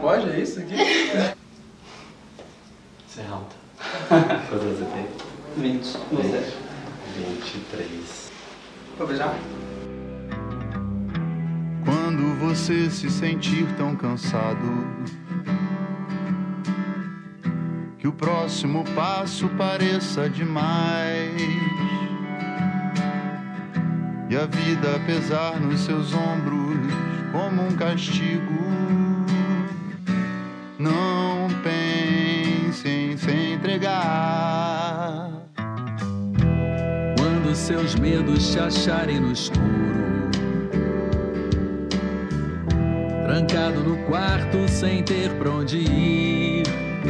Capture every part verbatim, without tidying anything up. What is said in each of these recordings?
pode? É isso aqui? É. Você é alta. Quanto você tem? vinte. Você? vinte e três. Vou beijar? Quando você se sentir tão cansado que o próximo passo pareça demais e a vida pesar nos seus ombros como um castigo, não pense em se entregar. Quando seus medos te acharem no escuro, trancado no quarto sem ter pra onde ir,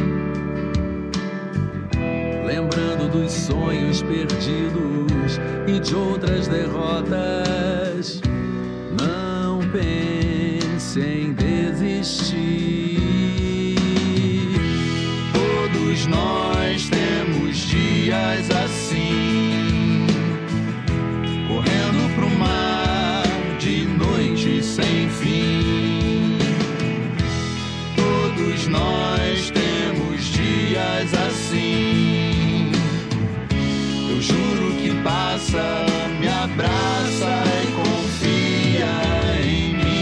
lembrando dos sonhos perdidos e de outras derrotas, não pense em desistir. Todos nós temos dias assim, correndo pro mar de noite sem fim. Todos nós temos dias assim. Eu juro que passa, me abraça e confia em mim.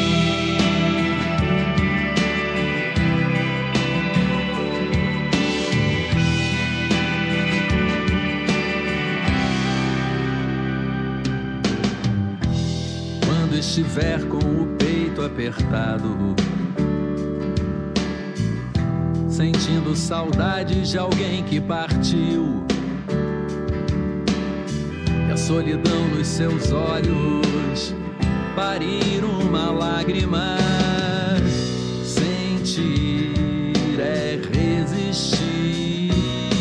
Quando estiver com o peito apertado, sentindo saudades de alguém que partiu, e a solidão nos seus olhos parir uma lágrima, sentir é resistir.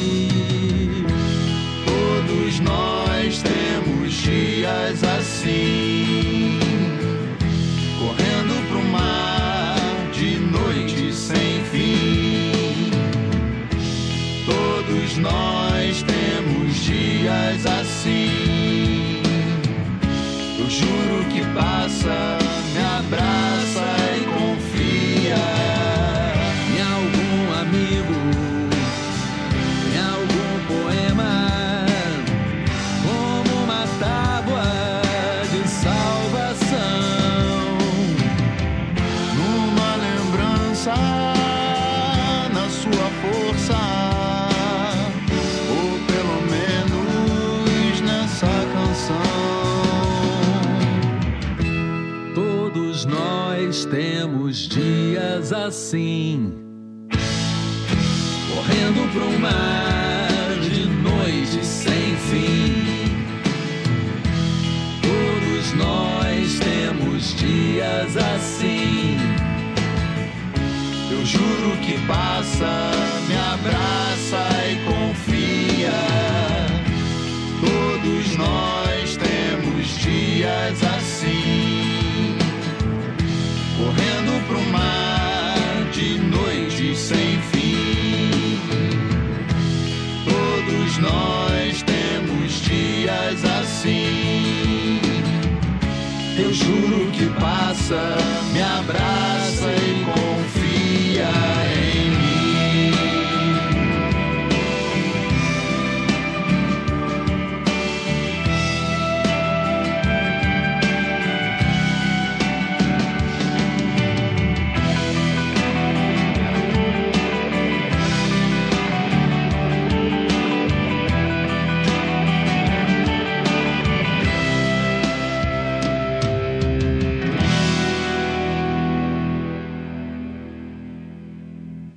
Todos nós temos dias assim, correndo pro mar de noite sem fim. Todos nós temos dias assim. Eu juro que passa, me abraça e confia. Em algum amigo, em algum poema, como uma tábua de salvação, Numa lembrança, na sua força, ou pelo menos nessa canção. todos nós temos dias assim, correndo para um mar de noite sem fim. Todos nós temos dias assim. Eu juro que passa, me abraça e confia. Todos nós temos dias assim, correndo pro mar de noite sem fim. Todos nós temos dias assim. Eu juro que passa, me abraça